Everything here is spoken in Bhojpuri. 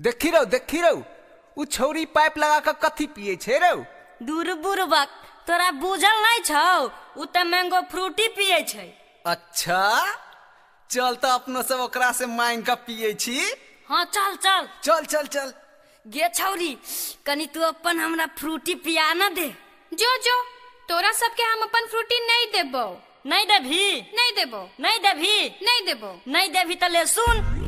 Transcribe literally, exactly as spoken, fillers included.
देखी रहो देखी रहो उ छौरी पाइप लगा के कथी पिए छे रो। दूर बुरबक तोरा बुझल नहीं छौ, उ त मैंगो फ्रूटी पिए छै। अच्छा चल तो अपनो सब ओकरा से मांग के पिए छी। हाँ चल चल चल चल चल। गे छौरी कनी तू अपन हमरा फ्रूटी पिया न दे। जो जो तोरा सबके हम अपन फ्रूटी नहीं देबो। नहीं देभी नहीं देबो नहीं देभी नहीं देबो नहीं देभी त ले सुन।